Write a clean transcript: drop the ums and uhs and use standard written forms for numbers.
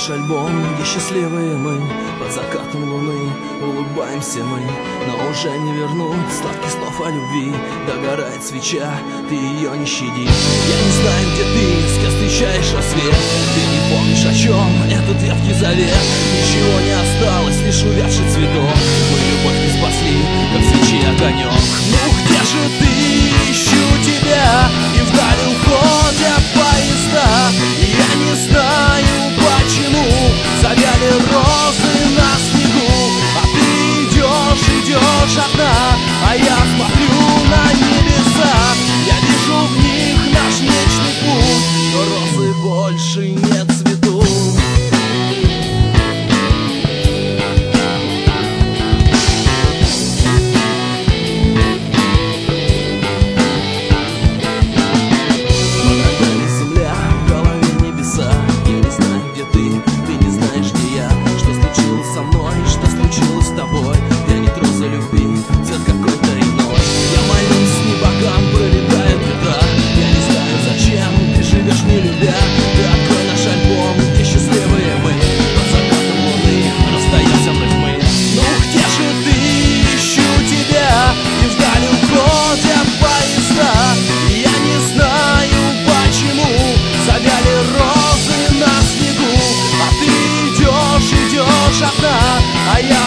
наш альбом, где счастливые мы. Под закатом луны улыбаемся мы, но уже не вернуть сладких слов о любви. Догорает свеча, ты ее не щади. Я не знаю, где ты, с кем встречаешь рассвет. Ты не помнишь, о чем этот ветхий завет. Ничего не осталось, лишь увядший цветок. Мы любовь не спасли, как свечи огонек. Ну где же ты? Ищу тебя, и вдаль уходят поезда. Я не знаю, почему завяли розы на снегу. А ты идешь одна, а я смотрю на небеса. Я вижу в них наш вечный путь, но розы больше не цветут. Одна, а я